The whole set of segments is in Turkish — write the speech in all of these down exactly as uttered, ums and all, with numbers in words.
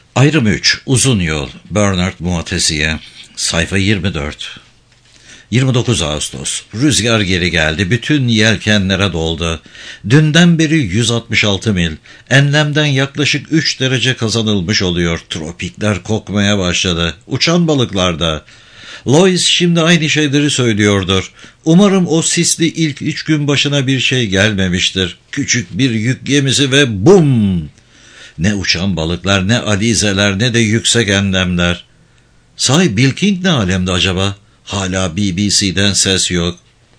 Ayrım üç. Uzun Yol. Bernard Moitessier. Sayfa yirmi dört. yirmi dokuz Ağustos. Rüzgar geri geldi. Bütün yelkenlere doldu. Dünden beri yüz altmış altı mil. Enlemden yaklaşık üç derece kazanılmış oluyor. Tropikler kokmaya başladı. Uçan balıklarda. Lois şimdi aynı şeyleri söylüyordur. Umarım o sisli ilk üç gün başına bir şey gelmemiştir. Küçük bir yük gemisi ve bum! Ne uçan balıklar, ne alizeler, ne de yüksek enlemler. Sahi Bill King ne alemde acaba? Hala B B C'den ses yok.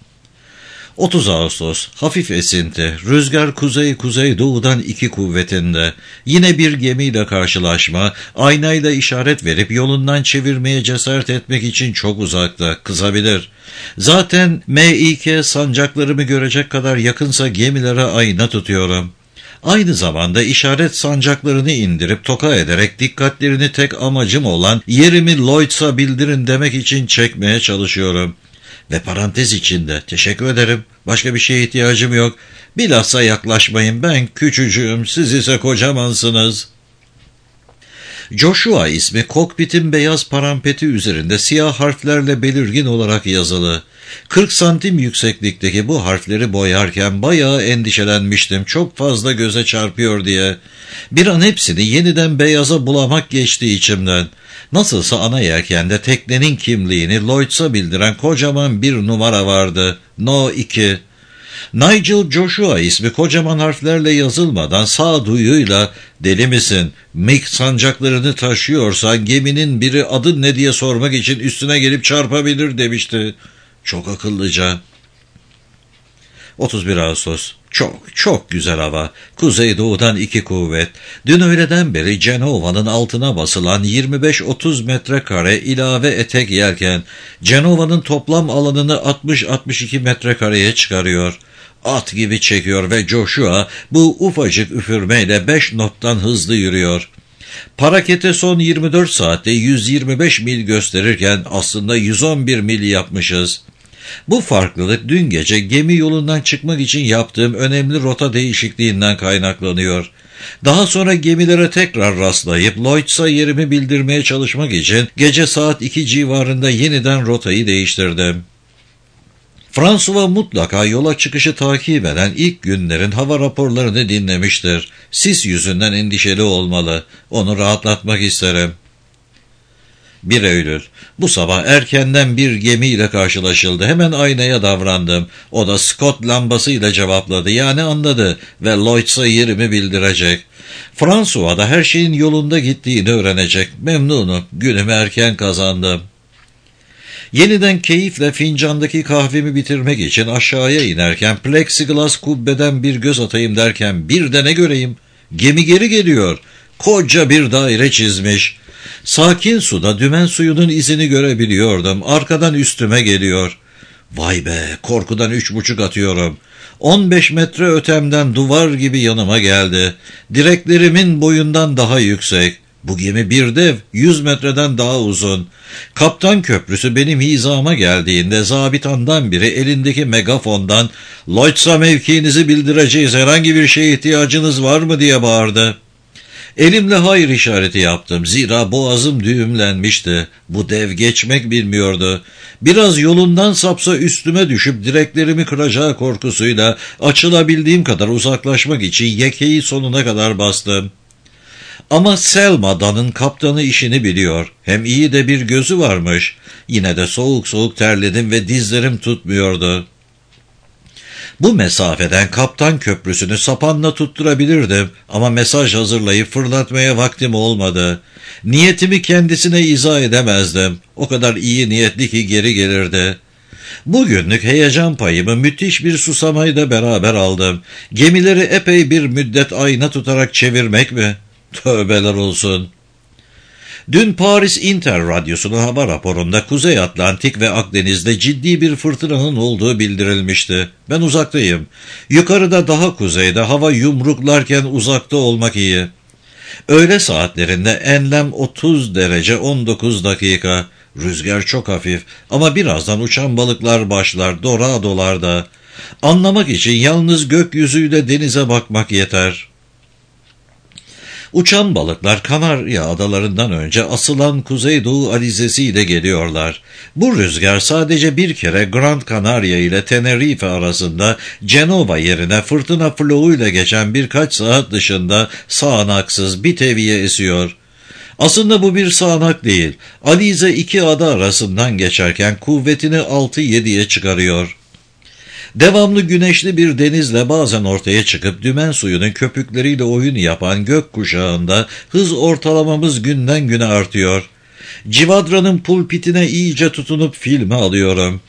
otuz Ağustos. Hafif esinti. Rüzgar kuzey-kuzey doğudan iki kuvvetinde. Yine bir gemiyle karşılaşma. Aynayla işaret verip yolundan çevirmeye cesaret etmek için çok uzakta. Kızabilir. Zaten M İ K sancaklarımı görecek kadar yakınsa gemilere ayna tutuyorum. Aynı zamanda işaret sancaklarını indirip toka ederek dikkatlerini tek amacım olan yerimi Lloyd's'a bildirin demek için çekmeye çalışıyorum. Ve parantez içinde teşekkür ederim, başka bir şeye ihtiyacım yok. Bilhassa yaklaşmayın, ben küçücüğüm, siz ise kocamansınız. Joshua ismi kokpitin beyaz parampeti üzerinde siyah harflerle belirgin olarak yazılı. kırk santim yükseklikteki bu harfleri boyarken bayağı endişelenmiştim, çok fazla göze çarpıyor diye. Bir an hepsini yeniden beyaza bulamak geçti içimden. Nasılsa ana yelkende teknenin kimliğini Lloyd's'a bildiren kocaman bir numara vardı. No iki. Nigel Joshua ismi kocaman harflerle yazılmadan sağduyuyla "Deli misin? Mick sancaklarını taşıyorsan geminin biri adın ne diye sormak için üstüne gelip çarpabilir" demişti. Çok akıllıca. otuz bir Ağustos. Çok çok güzel hava. Kuzeydoğudan iki kuvvet. Dün öğleden beri Cenova'nın altına basılan yirmi beş otuz metrekare ilave etek yelken Cenova'nın toplam alanını altmış altmış iki metrekareye çıkarıyor. At gibi çekiyor ve Joshua bu ufacık üfürmeyle beş nottan hızlı yürüyor. Parakete son yirmi dört saatte yüz yirmi beş mil gösterirken aslında yüz on bir mil yapmışız. Bu farklılık dün gece gemi yolundan çıkmak için yaptığım önemli rota değişikliğinden kaynaklanıyor. Daha sonra gemilere tekrar rastlayıp Lloyd's'a yerimi bildirmeye çalışmak için gece saat iki civarında yeniden rotayı değiştirdim. François mutlaka yola çıkışı takip eden ilk günlerin hava raporlarını dinlemiştir. Sis yüzünden endişeli olmalı. Onu rahatlatmak isterim. bir Eylül. Bu sabah erkenden bir gemiyle karşılaşıldı. Hemen aynaya davrandım. O da Scott lambasıyla cevapladı. Yani anladı ve Lloyd's'a yerimi bildirecek. François da her şeyin yolunda gittiğini öğrenecek. Memnunum. Günümü erken kazandım. Yeniden keyifle fincandaki kahvemi bitirmek için aşağıya inerken plexiglas kubbeden bir göz atayım derken bir de ne göreyim? Gemi geri geliyor. Koca bir daire çizmiş. Sakin suda dümen suyunun izini görebiliyordum. Arkadan üstüme geliyor. Vay be, korkudan üç buçuk atıyorum. on beş metre ötemden duvar gibi yanıma geldi. Direklerimin boyundan daha yüksek. Bu gemi bir dev, yüz metreden daha uzun. Kaptan köprüsü benim hizama geldiğinde zabitandan biri elindeki megafondan "Lloyd's'a mevkiinizi bildireceğiz, herhangi bir şeye ihtiyacınız var mı?" diye bağırdı. Elimle hayır işareti yaptım. Zira boğazım düğümlenmişti. Bu dev geçmek bilmiyordu. Biraz yolundan sapsa üstüme düşüp direklerimi kıracağı korkusuyla açılabildiğim kadar uzaklaşmak için yekeyi sonuna kadar bastım. Ama Selma'danın kaptanı işini biliyor. Hem iyi de bir gözü varmış. Yine de soğuk soğuk terledim ve dizlerim tutmuyordu. Bu mesafeden kaptan köprüsünü sapanla tutturabilirdim ama mesaj hazırlayıp fırlatmaya vaktim olmadı. Niyetimi kendisine izah edemezdim. O kadar iyi niyetli ki geri gelirdi. Bugünlük heyecan payımı müthiş bir susamayla beraber aldım. Gemileri epey bir müddet ayna tutarak çevirmek mi? Tövbeler olsun. Dün Paris Inter Radyosu'nun hava raporunda Kuzey Atlantik ve Akdeniz'de ciddi bir fırtınanın olduğu bildirilmişti. Ben uzaktayım. Yukarıda daha kuzeyde hava yumruklarken uzakta olmak iyi. Öğle saatlerinde enlem otuz derece on dokuz dakika. Rüzgar çok hafif ama birazdan uçan balıklar başlar, doradolarda. Anlamak için yalnız gökyüzüyle denize bakmak yeter. Uçan balıklar Kanarya adalarından önce asılan Kuzeydoğu alizesiyle geliyorlar. Bu rüzgar sadece bir kere Gran Canaria ile Tenerife arasında Cenova yerine fırtına floğu ile geçen birkaç saat dışında sağanaksız bir teviye esiyor. Aslında bu bir sağanak değil. Alize iki ada arasından geçerken kuvvetini altı yediye çıkarıyor. Devamlı güneşli bir denizle bazen ortaya çıkıp dümen suyunun köpükleriyle oyun yapan gökkuşağında hız ortalamamız günden güne artıyor. Civadra'nın pulpitine iyice tutunup filme alıyorum.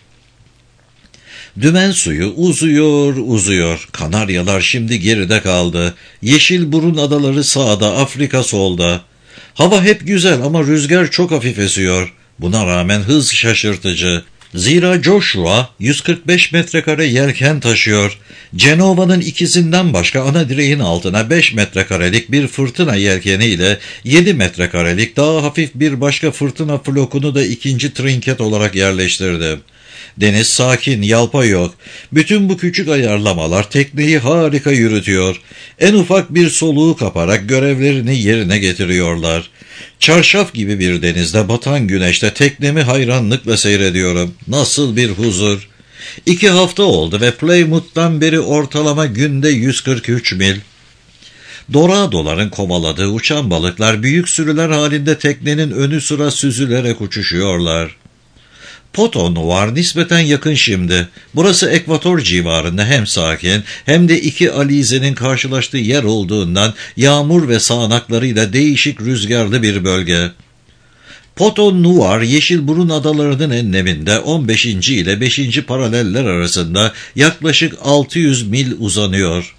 Dümen suyu uzuyor uzuyor. Kanaryalar şimdi geride kaldı. Yeşilburun adaları sağda, Afrika solda. Hava hep güzel ama rüzgar çok hafif esiyor. Buna rağmen hız şaşırtıcı. Zira Joshua yüz kırk beş metrekare yelken taşıyor. Cenova'nın ikisinden başka ana direğin altına beş metrekarelik bir fırtına yelkeniyle yedi metrekarelik daha hafif bir başka fırtına flokunu da ikinci trinket olarak yerleştirdi. Deniz sakin, yalpa yok. Bütün bu küçük ayarlamalar tekneyi harika yürütüyor. En ufak bir soluğu kaparak görevlerini yerine getiriyorlar. Çarşaf gibi bir denizde batan güneşte teknemi hayranlıkla seyrediyorum. Nasıl bir huzur. İki hafta oldu ve Plymouth'tan beri ortalama günde yüz kırk üç mil. Doradoların kovaladığı uçan balıklar büyük sürüler halinde teknenin önü sıra süzülerek uçuşuyorlar. Poton var nispeten yakın şimdi. Burası ekvator civarında hem sakin hem de iki alizenin karşılaştığı yer olduğundan yağmur ve sağanaklarıyla değişik rüzgarlı bir bölge. Poton Noir, Yeşilburun adalarının enleminde on beşinci ile beşinci paraleller arasında yaklaşık altı yüz mil uzanıyor.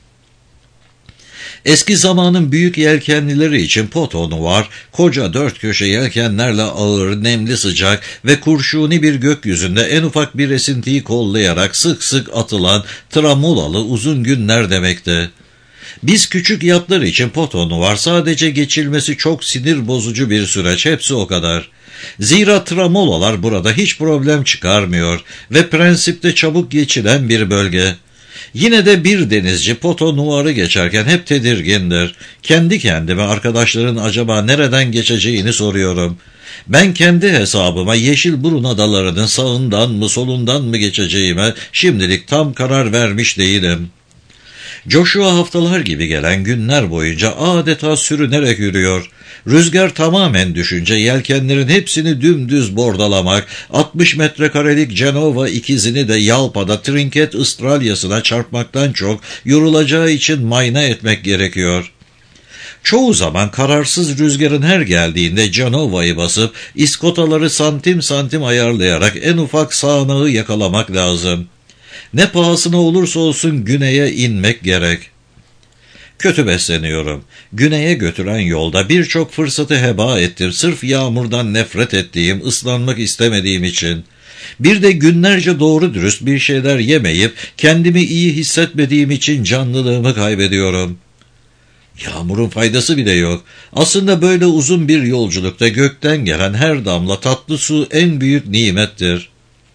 Eski zamanın büyük yelkenlileri için Poton var, koca dört köşe yelkenlerle ağır, nemli sıcak ve kurşuni bir gökyüzünde en ufak bir esintiyi kollayarak sık sık atılan tramolalı uzun günler demekti. Biz küçük yatlar için Poton var, sadece geçilmesi çok sinir bozucu bir süreç, hepsi o kadar. Zira tramolalar burada hiç problem çıkarmıyor ve prensipte çabuk geçilen bir bölge. Yine de bir denizci Poton Noir'ı geçerken hep tedirgindir. Kendi kendime arkadaşların acaba nereden geçeceğini soruyorum. Ben kendi hesabıma Yeşilburun adalarının sağından mı solundan mı geçeceğime şimdilik tam karar vermiş değilim. Joshua haftalar gibi gelen günler boyunca adeta sürünerek yürüyor. Rüzgar tamamen düşünce yelkenlerin hepsini dümdüz bordalamak, altmış metrekarelik Cenova ikizini de yalpada trinket ıstralyasına çarpmaktan çok yorulacağı için mayna etmek gerekiyor. Çoğu zaman kararsız rüzgarın her geldiğinde Cenova'yı basıp iskotaları santim santim ayarlayarak en ufak sağanağı yakalamak lazım. Ne pahasına olursa olsun güneye inmek gerek. Kötü besleniyorum. Güneye götüren yolda birçok fırsatı heba ettim. Sırf yağmurdan nefret ettiğim, ıslanmak istemediğim için. Bir de günlerce doğru dürüst bir şeyler yemeyip kendimi iyi hissetmediğim için canlılığımı kaybediyorum. Yağmurun faydası bile yok. Aslında böyle uzun bir yolculukta gökten gelen her damla tatlı su en büyük nimettir.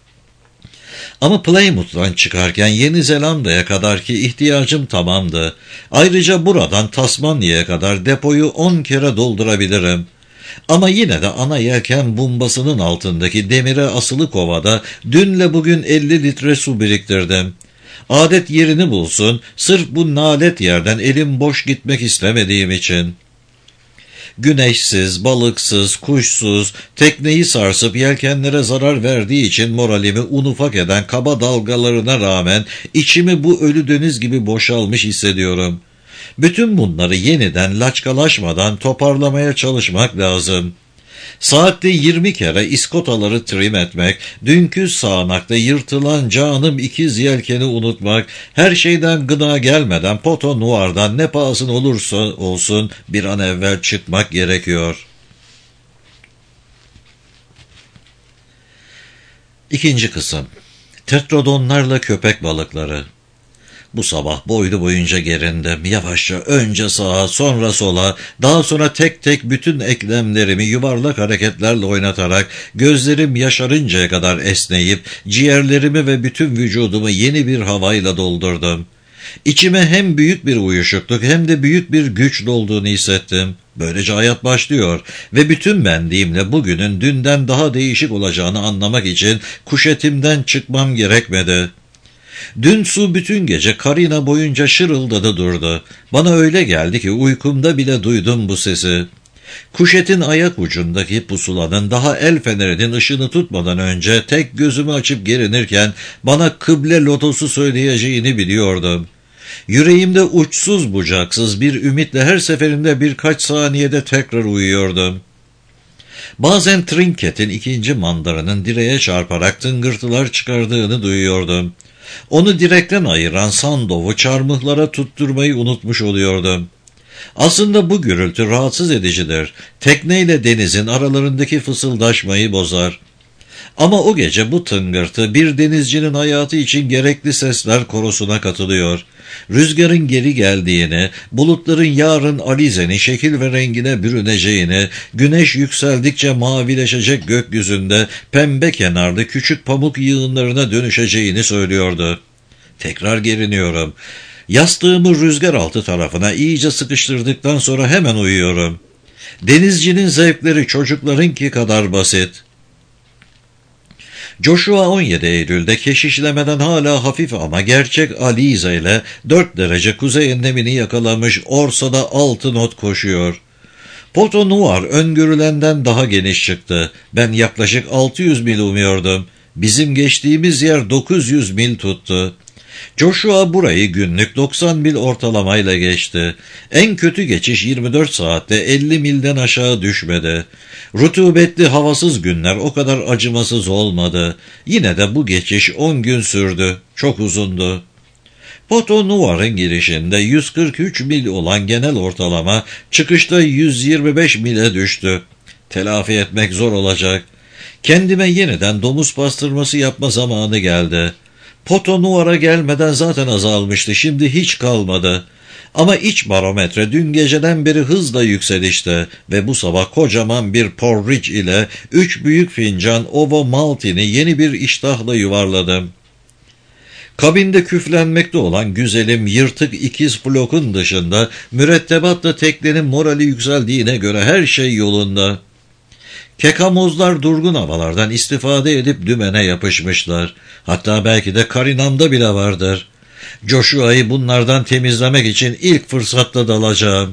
Ama Plymouth'tan çıkarken Yeni Zelanda'ya kadarki ihtiyacım tamamdı. Ayrıca buradan Tasmanya'ya kadar depoyu on kere doldurabilirim. Ama yine de ana yelken bumbasının altındaki demire asılı kovada dünle bugün elli litre su biriktirdim. Adet yerini bulsun, sırf bu nalet yerden elim boş gitmek istemediğim için. Güneşsiz, balıksız, kuşsuz, tekneyi sarsıp yelkenlere zarar verdiği için moralimi un ufak eden kaba dalgalarına rağmen içimi bu ölü deniz gibi boşalmış hissediyorum. Bütün bunları yeniden laçkalaşmadan toparlamaya çalışmak lazım. Saatte yirmi kere iskotaları trim etmek, dünkü sağanakta yırtılan canım ikiz yelkeni unutmak, her şeyden gıda gelmeden Poton Noir'dan ne pahasına olursa olsun bir an evvel çıkmak gerekiyor. İkinci kısım. Tetrodonlarla köpek balıkları. Bu sabah boylu boyunca gerindim. Yavaşça önce sağa, sonra sola, daha sonra tek tek bütün eklemlerimi yuvarlak hareketlerle oynatarak gözlerim yaşarıncaya kadar esneyip ciğerlerimi ve bütün vücudumu yeni bir havayla doldurdum. İçime hem büyük bir uyuşukluk hem de büyük bir güç dolduğunu hissettim. Böylece hayat başlıyor ve bütün benliğimle bugünün dünden daha değişik olacağını anlamak için kuşetimden çıkmam gerekmedi. Dün su bütün gece Karina boyunca şırıldadı durdu. Bana öyle geldi ki uykumda bile duydum bu sesi. Kuşetin ayak ucundaki pusulanın daha el fenerinin ışını tutmadan önce tek gözümü açıp gerinirken bana kıble lotosu söyleyeceğini biliyordum. Yüreğimde uçsuz bucaksız bir ümitle her seferinde birkaç saniyede tekrar uyuyordum. Bazen trinketin ikinci mandarının direğe çarparak tıngırtılar çıkardığını duyuyordum. Onu direkten ayıran sandovu çarmıhlara tutturmayı unutmuş oluyordum. Aslında bu gürültü rahatsız edicidir. Tekneyle denizin aralarındaki fısıldaşmayı bozar. Ama o gece bu tıngırtı bir denizcinin hayatı için gerekli sesler korosuna katılıyor. Rüzgarın geri geldiğini, bulutların yarın alizenin şekil ve rengine bürüneceğini, güneş yükseldikçe mavileşecek gökyüzünde pembe kenarlı küçük pamuk yığınlarına dönüşeceğini söylüyordu. Tekrar geriniyorum. Yastığımı rüzgar altı tarafına iyice sıkıştırdıktan sonra hemen uyuyorum. Denizcinin zevkleri çocuklarınki kadar basit. Joshua on yedi Eylül'de keşişlemeden hala hafif ama gerçek Alize ile dört derece kuzey enlemini yakalamış Orsa'da altı not koşuyor. Porto Noir öngörülenden daha geniş çıktı. Ben yaklaşık altı yüz mil umuyordum. Bizim geçtiğimiz yer dokuz yüz mil tuttu. Joshua burayı günlük doksan mil ortalamayla geçti. En kötü geçiş yirmi dört saatte elli milden aşağı düşmedi. Rutubetli havasız günler o kadar acımasız olmadı. Yine de bu geçiş on gün sürdü. Çok uzundu. Porto Noir'ın girişinde yüz kırk üç mil olan genel ortalama çıkışta yüz yirmi beş mile düştü. Telafi etmek zor olacak. Kendime yeniden domuz pastırması yapma zamanı geldi. Porto Noir'a gelmeden zaten azalmıştı, şimdi hiç kalmadı. Ama iç barometre dün geceden beri hızla yükselişte ve bu sabah kocaman bir porridge ile üç büyük fincan ovo maltini yeni bir iştahla yuvarladım. Kabinde küflenmekte olan güzelim yırtık ikiz flokun dışında mürettebatla teknenin morali yükseldiğine göre her şey yolunda. Kekamozlar durgun havalardan istifade edip dümene yapışmışlar. Hatta belki de Karinam'da bile vardır. Joshua'yı bunlardan temizlemek için ilk fırsatta dalacağım.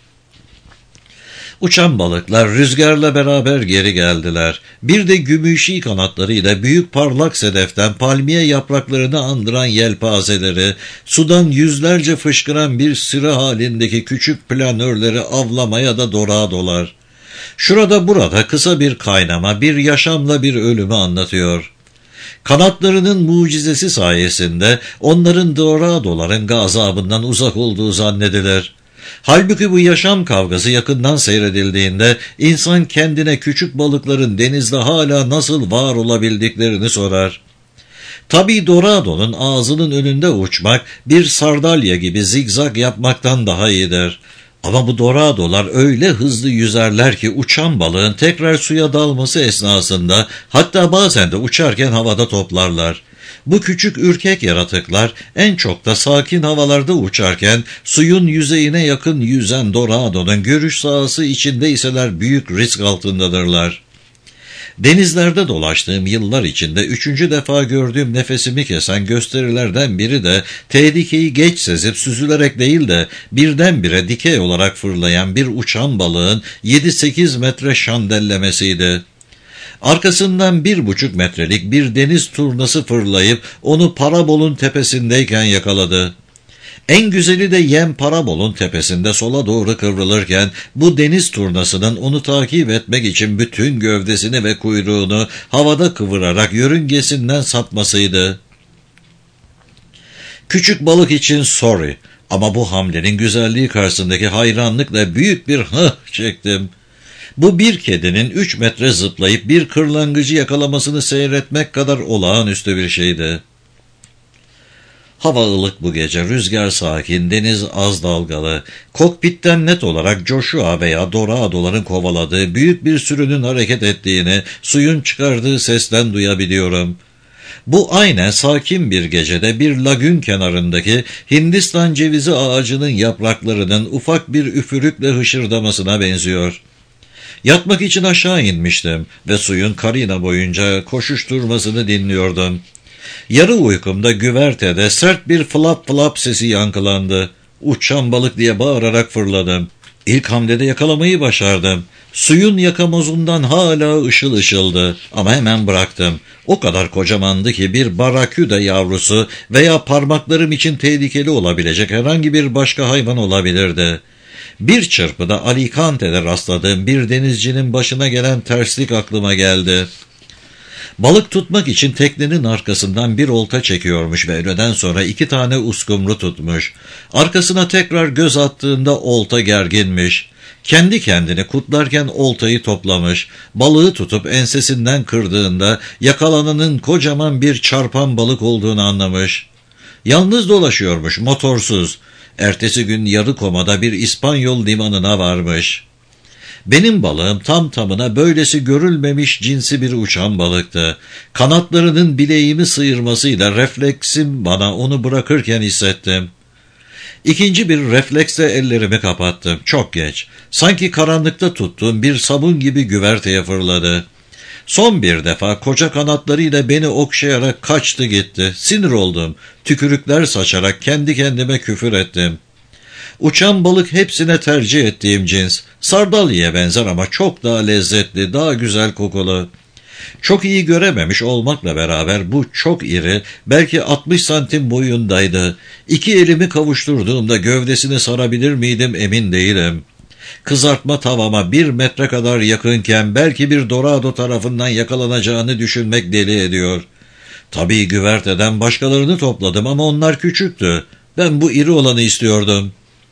Uçan balıklar rüzgarla beraber geri geldiler. Bir de gümüşi kanatlarıyla büyük parlak sedeften palmiye yapraklarını andıran yelpazeleri, sudan yüzlerce fışkıran bir sıra halindeki küçük planörleri avlamaya da doradolar. Şurada burada kısa bir kaynama, bir yaşamla bir ölümü anlatıyor. Kanatlarının mucizesi sayesinde onların doradoların gazabından uzak olduğu zannedilir. Halbuki bu yaşam kavgası yakından seyredildiğinde insan kendine küçük balıkların denizde hala nasıl var olabildiklerini sorar. Tabii doradonun ağzının önünde uçmak bir sardalya gibi zigzag yapmaktan daha iyidir. Ama bu doradolar öyle hızlı yüzerler ki uçan balığın tekrar suya dalması esnasında hatta bazen de uçarken havada toplarlar. Bu küçük ürkek yaratıklar en çok da sakin havalarda uçarken suyun yüzeyine yakın yüzen doradonun görüş sahası içindeyseler büyük risk altındadırlar. Denizlerde dolaştığım yıllar içinde üçüncü defa gördüğüm nefesimi kesen gösterilerden biri de tehlikeyi geç sezip süzülerek değil de birdenbire dikey olarak fırlayan bir uçan balığın yedi sekiz metre şandellemesiydi. Arkasından bir buçuk metrelik bir deniz turnası fırlayıp onu parabolun tepesindeyken yakaladı. En güzeli de yem parabolun tepesinde sola doğru kıvrılırken bu deniz turnasının onu takip etmek için bütün gövdesini ve kuyruğunu havada kıvırarak yörüngesinden sapmasıydı. Küçük balık için sorry ama bu hamlenin güzelliği karşısındaki hayranlıkla büyük bir hıh çektim. Bu bir kedinin üç metre zıplayıp bir kırlangıcı yakalamasını seyretmek kadar olağanüstü bir şeydi. Hava ılık bu gece, rüzgar sakin, deniz az dalgalı. Kokpitten net olarak Joshua veya doradoların kovaladığı büyük bir sürünün hareket ettiğini, suyun çıkardığı sesten duyabiliyorum. Bu aynen sakin bir gecede bir lagün kenarındaki Hindistan cevizi ağacının yapraklarının ufak bir üfürükle hışırdamasına benziyor. Yatmak için aşağı inmiştim ve suyun karina boyunca koşuşturmasını dinliyordum. Yarı uykumda güvertede sert bir flap flap sesi yankılandı. Uçan balık diye bağırarak fırladım. İlk hamlede yakalamayı başardım. Suyun yakamozundan hala ışıl ışıldı ama hemen bıraktım. O kadar kocamandı ki bir baraküda yavrusu veya parmaklarım için tehlikeli olabilecek herhangi bir başka hayvan olabilirdi. Bir çırpıda Alicante'de rastladığım bir denizcinin başına gelen terslik aklıma geldi. Balık tutmak için teknenin arkasından bir olta çekiyormuş ve öğleden sonra iki tane uskumru tutmuş. Arkasına tekrar göz attığında olta gerginmiş. Kendi kendini kutlarken oltayı toplamış. Balığı tutup ensesinden kırdığında yakalananın kocaman bir çarpan balık olduğunu anlamış. Yalnız dolaşıyormuş, motorsuz. Ertesi gün Yarıkoma'da bir İspanyol limanına varmış. Benim balığım tam tamına böylesi görülmemiş cinsi bir uçan balıktı. Kanatlarının bileğimi sıyırmasıyla refleksim bana onu bırakırken hissettim. İkinci bir refleksle ellerimi kapattım. Çok geç. Sanki karanlıkta tuttuğum bir sabun gibi güverteye fırladı. Son bir defa koca kanatlarıyla beni okşayarak kaçtı gitti. Sinir oldum. Tükürükler saçarak kendi kendime küfür ettim. Uçan balık hepsine tercih ettiğim cins. Sardalya'ya benzer ama çok daha lezzetli, daha güzel kokulu. Çok iyi görememiş olmakla beraber bu çok iri, belki altmış santim boyundaydı. İki elimi kavuşturduğumda gövdesini sarabilir miydim emin değilim. Kızartma tavama bir metre kadar yakınken belki bir dorado tarafından yakalanacağını düşünmek deli ediyor. Tabii güverteden başkalarını topladım ama onlar küçüktü. Ben bu iri olanı istiyordum.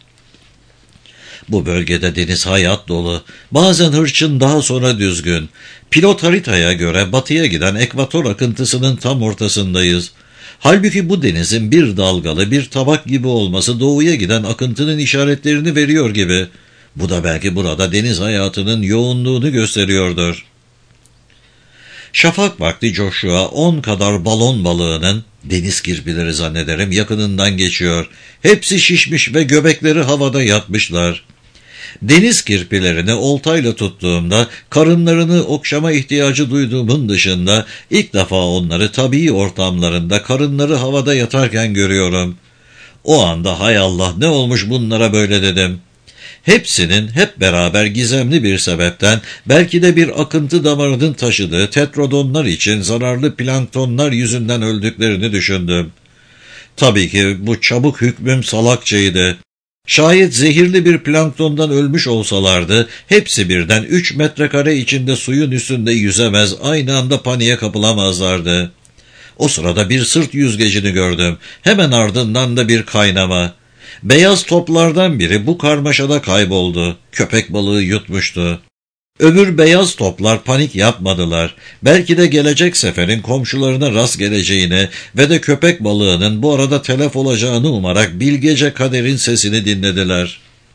Bu bölgede deniz hayat dolu. Bazen hırçın, daha sonra düzgün. Pilot haritaya göre batıya giden ekvator akıntısının tam ortasındayız. Halbuki bu denizin bir dalgalı, bir tabak gibi olması doğuya giden akıntının işaretlerini veriyor gibi. Bu da belki burada deniz hayatının yoğunluğunu gösteriyordur. Şafak vakti Joshua on kadar balon balığının, deniz kirpileri zannederim, yakınından geçiyor. Hepsi şişmiş ve göbekleri havada yatmışlar. Deniz kirpilerini oltayla tuttuğumda karınlarını okşama ihtiyacı duyduğumun dışında ilk defa onları tabii ortamlarında karınları havada yatarken görüyorum. O anda hay Allah, ne olmuş bunlara böyle dedim. Hepsinin hep beraber gizemli bir sebepten, belki de bir akıntı damarının taşıdığı tetrodonlar için zararlı planktonlar yüzünden öldüklerini düşündüm. Tabii ki bu çabuk hükmüm salakçaydı. Şayet zehirli bir planktondan ölmüş olsalardı, hepsi birden üç metrekare içinde suyun üstünde yüzemez, aynı anda paniğe kapılamazlardı. O sırada bir sırt yüzgecini gördüm. Hemen ardından da bir kaynama. Beyaz toplardan biri bu karmaşada kayboldu. Köpek balığı yutmuştu. Öbür beyaz toplar panik yapmadılar. Belki de gelecek seferin komşularına rast geleceğini ve de köpek balığının bu arada telef olacağını umarak bilgece kaderin sesini dinlediler.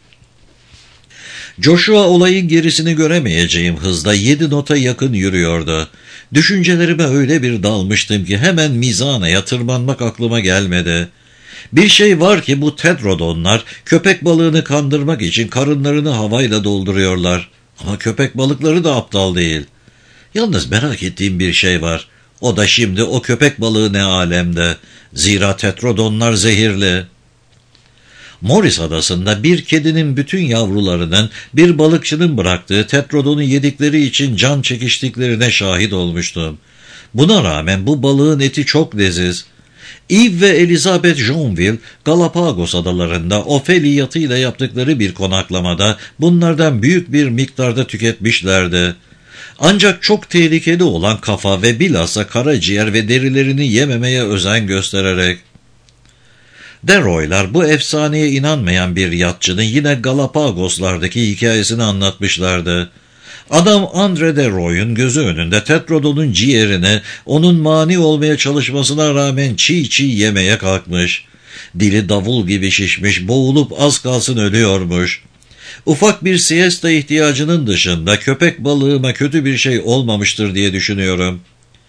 Joshua olayın gerisini göremeyeceğim hızda yedi nota yakın yürüyordu. Düşüncelerime öyle bir dalmıştım ki hemen mizanaya tırmanmak aklıma gelmedi. Bir şey var ki bu tetrodonlar köpek balığını kandırmak için karınlarını havayla dolduruyorlar. Ama köpek balıkları da aptal değil. Yalnız merak ettiğim bir şey var. O da şimdi o köpek balığı ne alemde. Zira tetrodonlar zehirli. Morris Adası'nda bir kedinin bütün yavrularının bir balıkçının bıraktığı tetrodonu yedikleri için can çekiştiklerine şahit olmuştum. Buna rağmen bu balığın eti çok leziz. Eve ve Elizabeth Joinville, Galapagos adalarında Ofeli yatıyla yaptıkları bir konaklamada bunlardan büyük bir miktarda tüketmişlerdi. Ancak çok tehlikeli olan kafa ve bilhassa karaciğer ve derilerini yememeye özen göstererek. Deroylar bu efsaneye inanmayan bir yatçının yine Galapagoslardaki hikayesini anlatmışlardı. Adam Andre Deroy'un gözü önünde tetrodonun ciğerini onun mani olmaya çalışmasına rağmen çiğ çiğ yemeye kalkmış. Dili davul gibi şişmiş, boğulup az kalsın ölüyormuş. Ufak bir siesta ihtiyacının dışında köpek balığıma kötü bir şey olmamıştır diye düşünüyorum.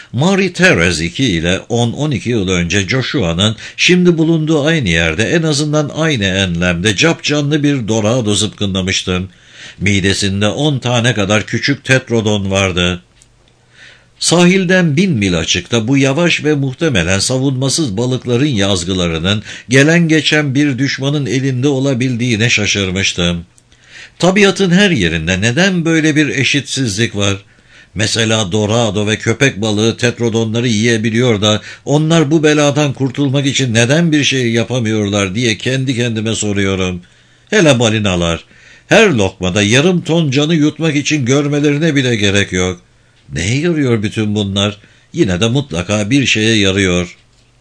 Mary Therese iki ile on on iki yıl önce Joshua'nın şimdi bulunduğu aynı yerde en azından aynı enlemde capcanlı bir dorado zıpkınlamıştım. Midesinde on tane kadar küçük tetrodon vardı. Sahilden bin mil açıkta bu yavaş ve muhtemelen savunmasız balıkların yazgılarının gelen geçen bir düşmanın elinde olabildiğine şaşırmıştım. Tabiatın her yerinde neden böyle bir eşitsizlik var? Mesela dorado ve köpek balığı tetrodonları yiyebiliyor da onlar bu beladan kurtulmak için neden bir şey yapamıyorlar diye kendi kendime soruyorum. Hele balinalar. Her lokmada yarım ton canı yutmak için görmelerine bile gerek yok. Neye yarıyor bütün bunlar? Yine de mutlaka bir şeye yarıyor.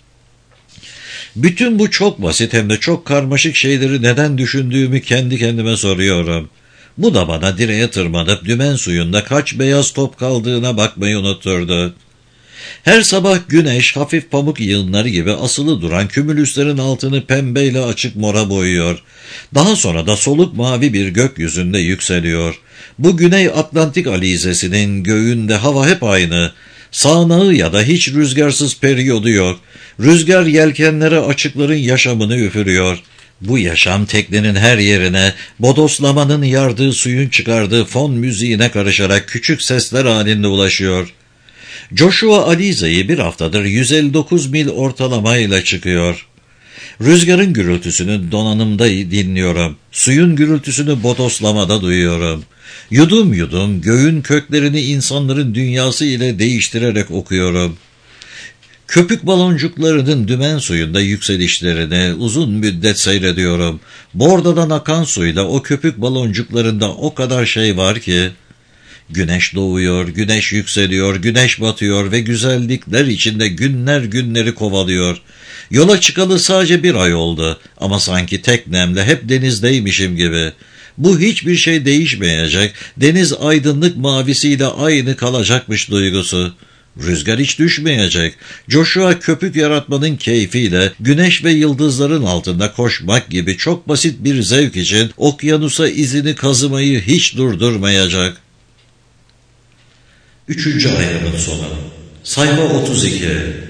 Bütün bu çok basit hem de çok karmaşık şeyleri neden düşündüğümü kendi kendime soruyorum. Bu da bana direğe tırmanıp dümen suyunda kaç beyaz top kaldığına bakmayı unutturdu. Her sabah güneş hafif pamuk yığınları gibi asılı duran kümülüslerin altını pembeyle açık mora boyuyor. Daha sonra da soluk mavi bir gökyüzünde yükseliyor. Bu Güney Atlantik alizesinin göğünde hava hep aynı. Sağanağı ya da hiç rüzgarsız periyodu yok. Rüzgar yelkenlere açıkların yaşamını üfürüyor. Bu yaşam teknenin her yerine, bodoslamanın yardığı suyun çıkardığı fon müziğine karışarak küçük sesler halinde ulaşıyor. Joshua Aliza'yı bir haftadır yüz elli dokuz mil ortalamayla çıkıyor. Rüzgarın gürültüsünü donanımda dinliyorum. Suyun gürültüsünü bodoslamada duyuyorum. Yudum yudum göğün köklerini insanların dünyası ile değiştirerek okuyorum. Köpük baloncuklarının dümen suyunda yükselişlerini uzun müddet seyrediyorum. Bordadan akan suyla o köpük baloncuklarında o kadar şey var ki... Güneş doğuyor, güneş yükseliyor, güneş batıyor ve güzellikler içinde günler günleri kovalıyor. Yola çıkalı sadece bir ay oldu ama sanki teknemle hep denizdeymişim gibi. Bu hiçbir şey değişmeyecek, deniz aydınlık mavisiyle aynı kalacakmış duygusu. Rüzgar hiç düşmeyecek. Joshua köpük yaratmanın keyfiyle güneş ve yıldızların altında koşmak gibi çok basit bir zevk için okyanusa izini kazımayı hiç durdurmayacak. Üçüncü ayrımın sonu. Sayfa otuz iki.